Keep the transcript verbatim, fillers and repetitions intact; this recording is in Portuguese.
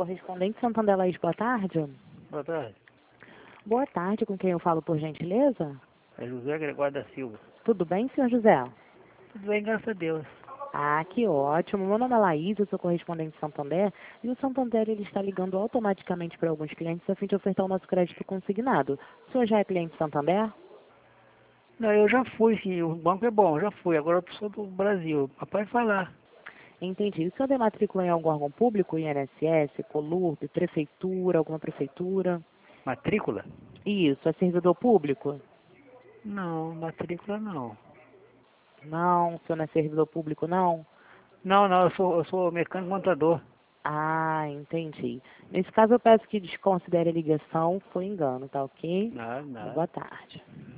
Correspondente Santander Laís, boa tarde. Boa tarde. Boa tarde, com quem eu falo, por gentileza? É José Gregório da Silva. Tudo bem, senhor José? Tudo bem, graças a Deus. Ah, que ótimo. Meu nome é Laís, eu sou correspondente Santander, e o Santander ele está ligando automaticamente para alguns clientes a fim de ofertar o nosso crédito consignado. O senhor já é cliente Santander? Não, eu já fui, sim. O banco é bom, já fui. Agora eu sou do Brasil. Papai falar. Entendi. O senhor tem matrícula em algum órgão público, I N S S, Colurb, prefeitura, alguma prefeitura? Matrícula? Isso, é servidor público? Não, matrícula não. Não, o senhor não é servidor público, não? Não, não, eu sou, eu sou mecânico montador. Ah, entendi. Nesse caso, eu peço que desconsidere a ligação, foi engano, tá ok? Nada, nada. Boa tarde.